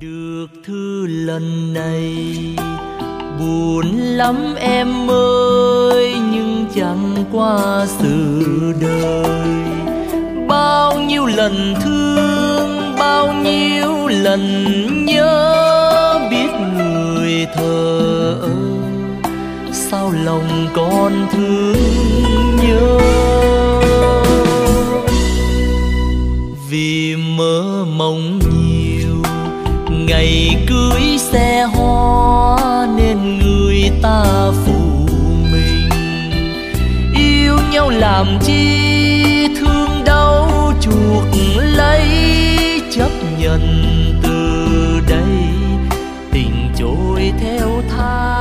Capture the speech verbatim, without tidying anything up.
Được thư lần này buồn lắm em ơi, nhưng chẳng qua sự đời. Bao nhiêu lần thương, bao nhiêu lần nhớ, biết người thờ ơ, sao lòng còn thương nhớ. Vì mơ mộng nhiều ngày cưới xe hoa, nên người ta phụ mình. Yêu nhau làm chi, thương đau chuộc lấy, chấp nhận từ đây tình trôi theo tháng.